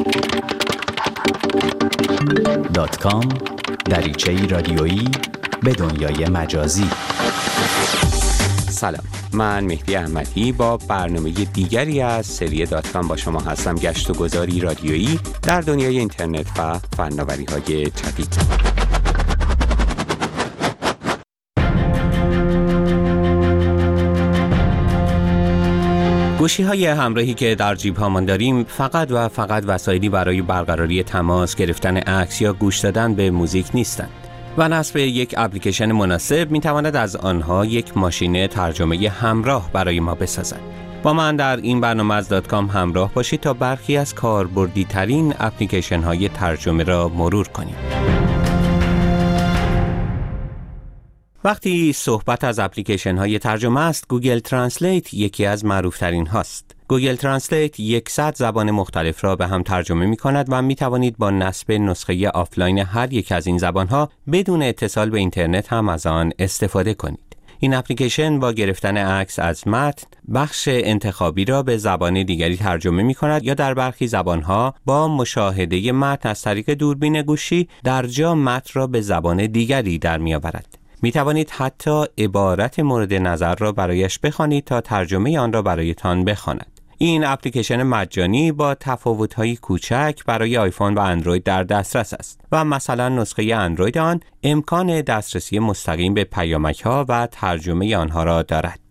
.com دریچه‌ای رادیویی به دنیای مجازی. سلام، من مهدی احمدی با برنامه دیگری از سری .com با شما هستم. گشت و گذاری رادیویی در دنیای اینترنت و فناوری‌های جدید. گوشی‌های همراهی که در جیب‌هامان داریم فقط وسایلی برای برقراری تماس، گرفتن عکس یا گوش دادن به موزیک نیستند و نصب یک اپلیکیشن مناسب می‌تواند از آنها یک ماشین ترجمه همراه برای ما بسازد. با من در این برنامه از .com همراه باشید تا برخی از کاربردی‌ترین اپلیکیشن‌های ترجمه را مرور کنیم. وقتی صحبت از اپلیکیشن‌های ترجمه است، گوگل ترنسلیت یکی از معروف‌ترین هاست. گوگل ترنسلیت 100 زبان مختلف را به هم ترجمه می‌کند و می‌توانید با نصب نسخه آفلاین هر یک از این زبان‌ها بدون اتصال به اینترنت هم از آن استفاده کنید. این اپلیکیشن با گرفتن عکس از متن، بخش انتخابی را به زبان دیگری ترجمه می‌کند یا در برخی زبان‌ها با مشاهده متن از طریق دوربین گوشی در جا متن را به زبان دیگری در می‌آورد. می توانید حتی عبارت مورد نظر را برایش بخوانید تا ترجمه آن را برایتان بخواند. این اپلیکیشن مجانی با تفاوت‌های کوچک برای آیفون و اندروید در دسترس است و مثلا نسخه اندروید آن امکان دسترسی مستقیم به پیامک‌ها و ترجمه آنها را دارد.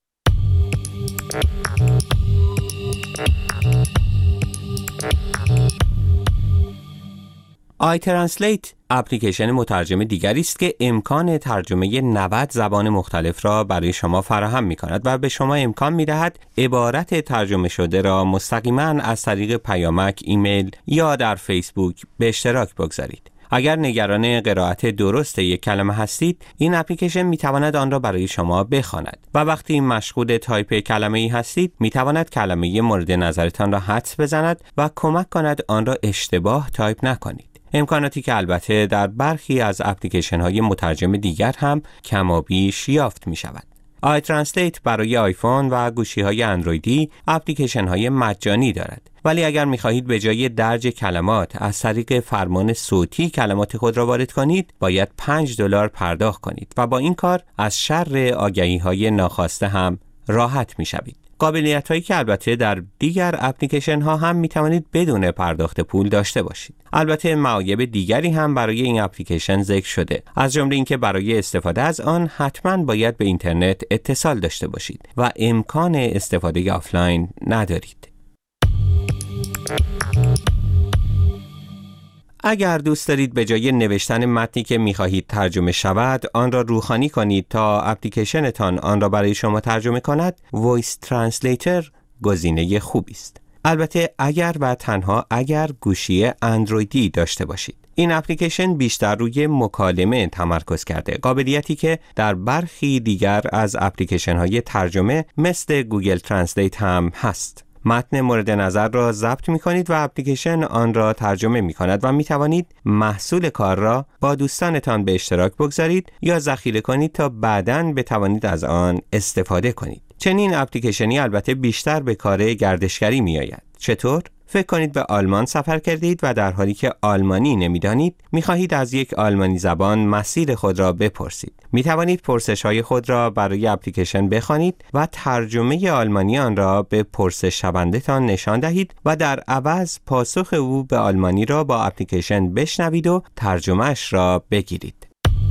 آیترنسلیت اپلیکیشن مترجم دیگری است که امکان ترجمه 90 زبان مختلف را برای شما فراهم می‌کند و به شما امکان می‌دهد عبارت ترجمه شده را مستقیما از طریق پیامک، ایمیل یا در فیسبوک به اشتراک بگذارید. اگر نگران قرائت درست یک کلمه هستید، این اپلیکیشن می‌تواند آن را برای شما بخواند و وقتی مشغول تایپ کلمه‌ای هستید، می‌تواند کلمه مورد نظرتان را حدس بزند و کمک کند آن را اشتباه تایپ نکنید. امکاناتی که البته در برخی از اپلیکیشن‌های مترجم دیگر هم کم و بیش یافت می‌شود. آیترنسلیت برای آیفون و گوشی‌های اندرویدی اپلیکیشن‌های مجانی دارد، ولی اگر می‌خواهید به جای درج کلمات از طریق فرمان صوتی کلمات خود را وارد کنید، باید $5 پرداخت کنید و با این کار از شر آگهی‌های ناخواسته هم راحت می‌شوید. قابلیت‌هایی که البته در دیگر اپلیکیشن ها هم می‌توانید بدون پرداخت پول داشته باشید. البته معایب دیگری هم برای این اپلیکیشن ذکر شده، از جمله اینکه برای استفاده از آن حتماً باید به اینترنت اتصال داشته باشید و امکان استفاده آفلاین ندارید. اگر دوست دارید به جای نوشتن متنی که می‌خواهید ترجمه شود، آن را روخانی کنید تا اپلیکیشنتان آن را برای شما ترجمه کند، وایس ترنسلیتر گزینه خوبی است. البته اگر و تنها اگر گوشی اندرویدی داشته باشید. این اپلیکیشن بیشتر روی مکالمه تمرکز کرده، قابلیتی که در برخی دیگر از اپلیکیشن‌های ترجمه مثل گوگل ترنسلیت هم هست. متن مورد نظر را ضبط می کنید و اپلیکیشن آن را ترجمه می کند و می توانید محصول کار را با دوستانتان به اشتراک بگذارید یا ذخیره کنید تا بعداً بتوانید از آن استفاده کنید. چنین اپلیکیشنی البته بیشتر به کار گردشگری می آید. چطور؟ فکر کنید به آلمان سفر کردید و در حالی که آلمانی نمی‌دانید، می‌خواهید از یک آلمانی زبان مسیر خود را بپرسید. می‌توانید پرسش‌های خود را برای اپلیکیشن بخوانید و ترجمه آلمانی آن را به پرسش شونده‌تان نشان دهید و در عوض پاسخ او به آلمانی را با اپلیکیشن بشنوید و ترجمه‌اش را بگیرید.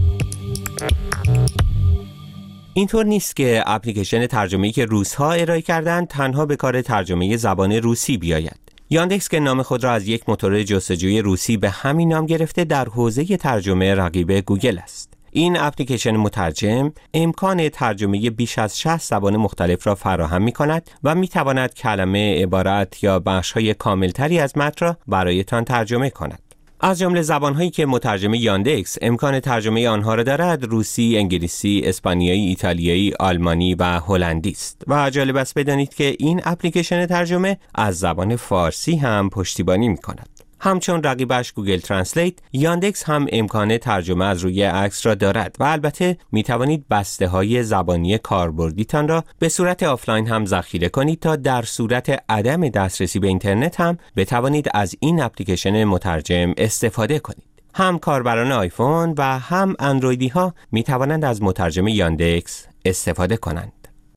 اینطور نیست که اپلیکیشن ترجمه‌ای که روس‌ها ارائه کردند تنها به کار ترجمه زبان روسی بیاید. یاندکس که نام خود را از یک موتور جستجوی روسی به همین نام گرفته، در حوزه ترجمه رقیب گوگل است. این اپلیکیشن مترجم امکان ترجمه بیش از 60 زبان مختلف را فراهم می‌کند و می‌تواند کلمه، عبارت یا بخش‌های کاملتری از متن را برایتان ترجمه کند. از جمله زبان‌هایی که مترجم یاندکس امکان ترجمه آنها را دارد، روسی، انگلیسی، اسپانیایی، ایتالیایی، آلمانی و هلندی است. و جالب است بدانید که این اپلیکیشن ترجمه از زبان فارسی هم پشتیبانی می‌کند. همچون رقیبش گوگل ترنسلیت، یاندکس هم امکان ترجمه از روی عکس را دارد و البته می توانید بسته‌های زبانی کاربردیتان را به صورت آفلاین هم ذخیره کنید تا در صورت عدم دسترسی به اینترنت هم بتوانید از این اپلیکیشن مترجم استفاده کنید. هم کاربران آیفون و هم اندرویدی ها می توانند از مترجم یاندکس استفاده کنند.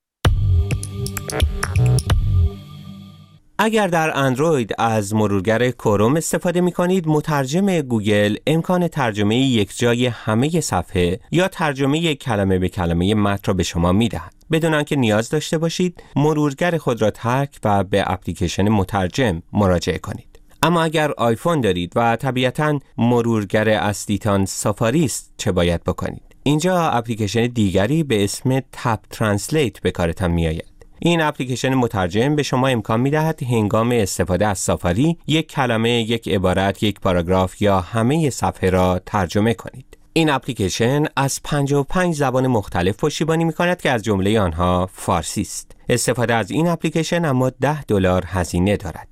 اگر در اندروید از مرورگر کروم استفاده می کنید، مترجم گوگل امکان ترجمه یک جای همه صفحه یا ترجمه کلمه به کلمه متن را به شما می دهد، بدون آنکه نیاز داشته باشید مرورگر خود را ترک و به اپلیکیشن مترجم مراجعه کنید. اما اگر آیفون دارید و طبیعتاً مرورگر اصلیتان سافاری است، چه باید بکنید؟ اینجا اپلیکیشن دیگری به اسم تپ ترنسلیت به کارتان می آید. این اپلیکیشن مترجم به شما امکان می دهد هنگام استفاده از سافاری یک کلمه، یک عبارت، یک پاراگراف یا همه صفحه را ترجمه کنید. این اپلیکیشن از 55 زبان مختلف پشتیبانی می کند که از جمله آنها فارسی است. استفاده از این اپلیکیشن اما $10 هزینه دارد.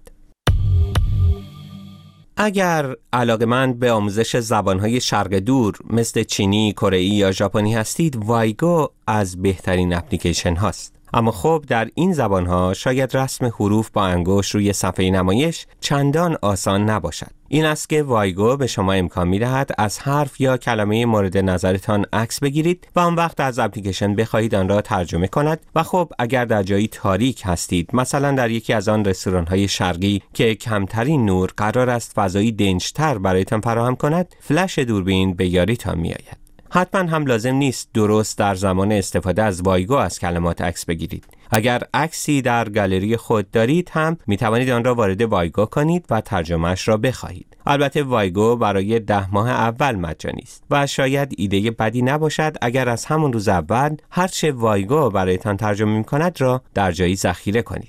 اگر علاقه‌مند به آموزش زبان‌های شرق دور مثل چینی، کره‌ای یا ژاپنی هستید، وایگو از بهترین اپلیکیشن هاست. اما خب در این زبان‌ها شاید رسم حروف با انگشت روی صفحه نمایش چندان آسان نباشد. این است که وایگو به شما امکان می‌دهد از حرف یا کلمه مورد نظرتان عکس بگیرید و آن وقت از اپلیکیشن بخواهید آن را ترجمه کند و خب اگر در جایی تاریک هستید، مثلا در یکی از آن رستوران‌های شرقی که کمترین نور قرار است فضایی دنج‌تر برایتان فراهم کند، فلش دوربین به یاریتان می‌آید. حتما هم لازم نیست درست در زمان استفاده از وایگو از کلمات عکس بگیرید. اگر عکسی در گالری خود دارید هم می توانید آن را وارد وایگو کنید و ترجمهش را بخواهید. البته وایگو برای 10 ماه اول مجانی است و شاید ایده بدی نباشد اگر از همون روز اول هرچه وایگو برایتان ترجمه می کند را در جایی ذخیره کنید.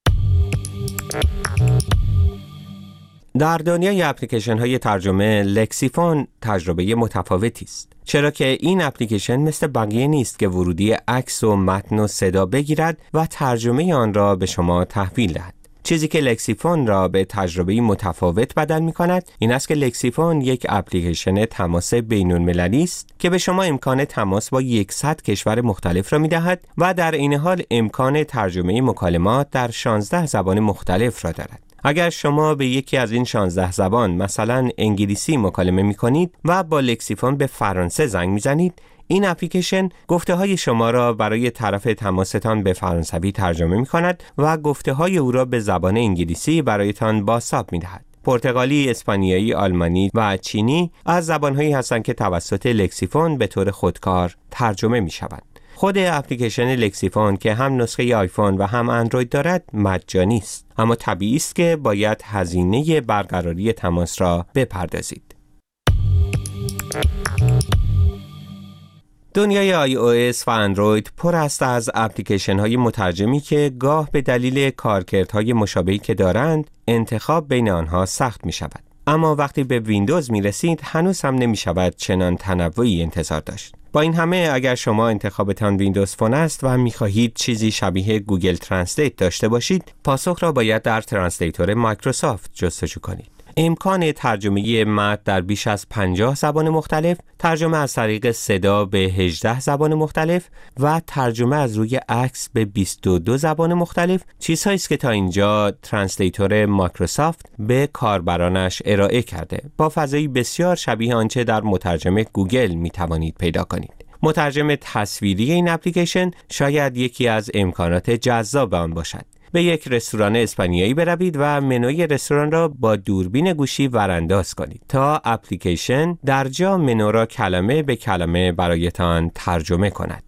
در دنیای اپلیکیشن های ترجمه، لکسیفون تجربه متفاوتی است. چرا که این اپلیکیشن مثل بقیه نیست که ورودی عکس و متن و صدا بگیرد و ترجمه آن را به شما تحویل دهد. چیزی که لکسیفون را به تجربه متفاوت بدل می کند این است که لکسیفون یک اپلیکیشن تماس بین‌المللی است که به شما امکان تماس با 100 کشور مختلف را می دهد و در این حال امکان ترجمه مکالمات در 16 زبان مختلف را دارد. اگر شما به یکی از این 16 زبان مثلا انگلیسی مکالمه می کنید و با لکسیفون به فرانسه زنگ می زنید، این اپلیکیشن گفته های شما را برای طرف تماستان به فرانسوی ترجمه می کند و گفته های او را به زبان انگلیسی برایتان بازتاب می دهد. پرتغالی، اسپانیایی، آلمانی و چینی از زبانهایی هستند که توسط لکسیفون به طور خودکار ترجمه می شوند. خود اپلیکیشن لکسیفون که هم نسخه آیفون و هم اندروید دارد مجانی است، اما طبیعی است که باید هزینه برقراری تماس را بپردازید. دنیای iOS و اندروید پر است از اپلیکیشن های مترجمی که گاه به دلیل کارکردهای مشابهی که دارند انتخاب بین آنها سخت می شود. اما وقتی به ویندوز می رسید هنوز هم نمی شود چنان تنوعی انتظار داشت. با این همه اگر شما انتخابتان ویندوز فون است و می خواهید چیزی شبیه گوگل ترنسلیت داشته باشید، پاسخ را باید در ترنسلیتور مایکروسافت جستجو کنید. امکان ترجمه متن در بیش از 50 زبان مختلف، ترجمه از طریق صدا به 18 زبان مختلف و ترجمه از روی عکس به 22 زبان مختلف چیزهایی است که تا اینجا ترنسلیتور مایکروسافت به کاربرانش ارائه کرده، با فضایی بسیار شبیه آنچه در مترجم گوگل می توانید پیدا کنید. مترجم تصویری این اپلیکیشن شاید یکی از امکانات جذاب آن باشد. به یک رستوران اسپانیایی بروید و منوی رستوران را با دوربین گوشی ورانداز کنید تا اپلیکیشن در جا منو را کلمه به کلمه برایتان ترجمه کند.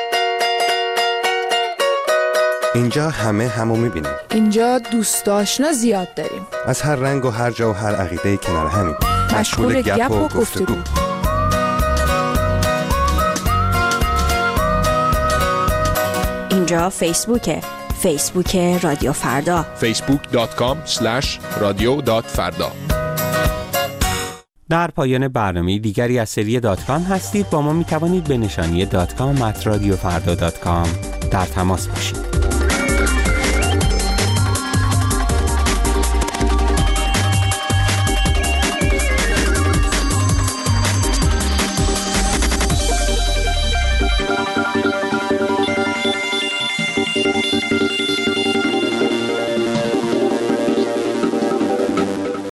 اینجا همو می‌بینیم. اینجا دوست آشنا زیاد داریم. از هر رنگ و هر جا و هر عقیده‌ای کنار همیم. مشغول گپ و گفتگو. اینجا فیسبوکه. فیسبوک رادیو فردا. facebook.com/radio.farda. در پایان برنامه دیگری از سری .com هستید. با ما می توانید به نشانی .com@radiofarda.com در تماس باشید.